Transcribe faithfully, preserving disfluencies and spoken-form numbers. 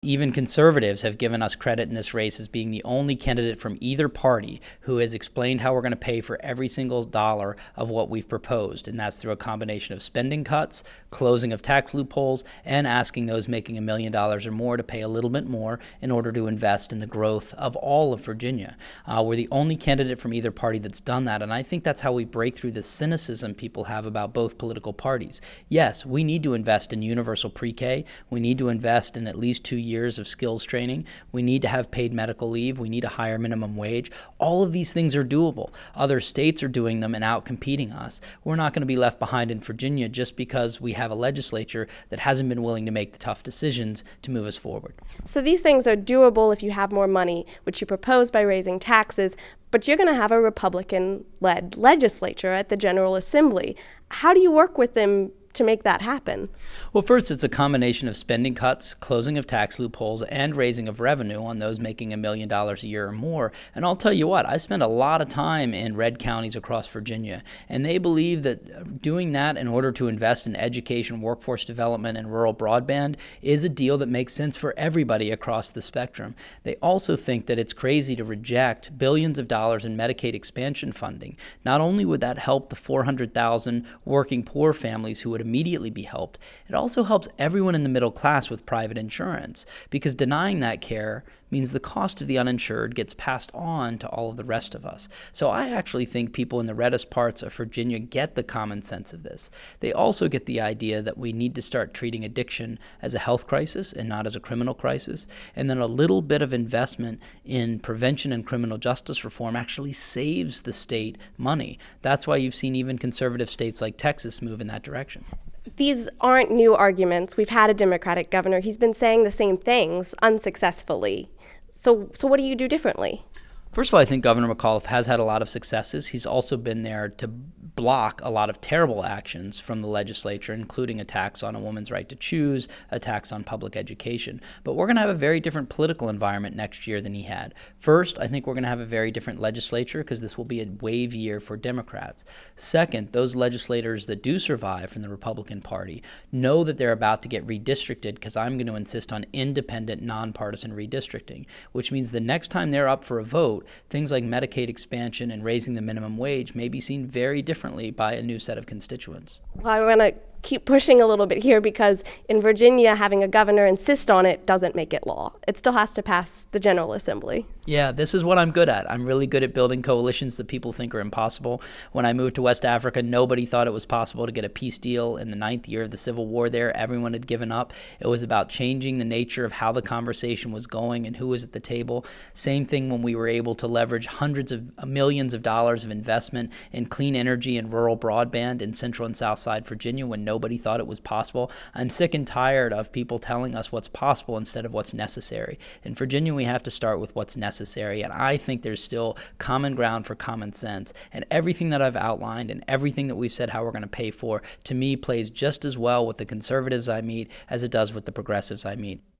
Even conservatives have given us credit in this race as being the only candidate from either party who has explained how we're going to pay for every single dollar of what we've proposed. And that's through a combination of spending cuts, closing of tax loopholes, and asking those making a million dollars or more to pay a little bit more in order to invest in the growth of all of Virginia. Uh, we're the only candidate from either party that's done that. And I think that's how we break through the cynicism people have about both political parties. Yes, we need to invest in universal pre-K. We need to invest in at least two years years of skills training. We need to have paid medical leave. We need a higher minimum wage. All of these things are doable. Other states are doing them and out-competing us. We're not going to be left behind in Virginia just because we have a legislature that hasn't been willing to make the tough decisions to move us forward. So these things are doable if you have more money, which you propose by raising taxes, but you're going to have a Republican-led legislature at the General Assembly. How do you work with them to make that happen? Well, first, it's a combination of spending cuts, closing of tax loopholes, and raising of revenue on those making a million dollars a year or more. And I'll tell you what, I spent a lot of time in red counties across Virginia, and they believe that doing that in order to invest in education, workforce development, and rural broadband is a deal that makes sense for everybody across the spectrum. They also think that it's crazy to reject billions of dollars in Medicaid expansion funding. Not only would that help the four hundred thousand working poor families who would immediately be helped, it also helps everyone in the middle class with private insurance, because denying that care means the cost of the uninsured gets passed on to all of the rest of us. So I actually think people in the reddest parts of Virginia get the common sense of this. They also get the idea that we need to start treating addiction as a health crisis and not as a criminal crisis, and then a little bit of investment in prevention and criminal justice reform actually saves the state money. That's why you've seen even conservative states like Texas move in that direction. These aren't new arguments. We've had a Democratic governor. He's been saying the same things unsuccessfully. So, so what do you do differently? First of all, I think Governor McAuliffe has had a lot of successes. He's also been there to block a lot of terrible actions from the legislature, including attacks on a woman's right to choose, attacks on public education. But we're going to have a very different political environment next year than he had. First, I think we're going to have a very different legislature because this will be a wave year for Democrats. Second, those legislators that do survive from the Republican Party know that they're about to get redistricted because I'm going to insist on independent, nonpartisan redistricting, which means the next time they're up for a vote, things like Medicaid expansion and raising the minimum wage may be seen very differently by a new set of constituents. Well, I want to keep pushing a little bit here because in Virginia, having a governor insist on it doesn't make it law. It still has to pass the General Assembly. Yeah, this is what I'm good at. I'm really good at building coalitions that people think are impossible. When I moved to West Africa, nobody thought it was possible to get a peace deal in the ninth year of the Civil War there. Everyone had given up. It was about changing the nature of how the conversation was going and who was at the table. Same thing when we were able to leverage hundreds of millions of dollars of investment in clean energy and rural broadband in Central and South Side Virginia when nobody thought it was possible. I'm sick and tired of people telling us what's possible instead of what's necessary. In Virginia, we have to start with what's necessary, and I think there's still common ground for common sense. And everything that I've outlined and everything that we've said how we're going to pay for, to me, plays just as well with the conservatives I meet as it does with the progressives I meet.